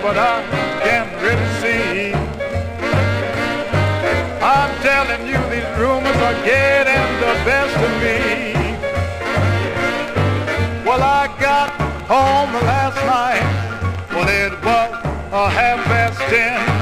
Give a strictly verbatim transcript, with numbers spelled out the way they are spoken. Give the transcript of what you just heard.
but I can't really see. I'm telling you, these rumors are getting the best of me. Well, I got home last night, well, it was a half past ten.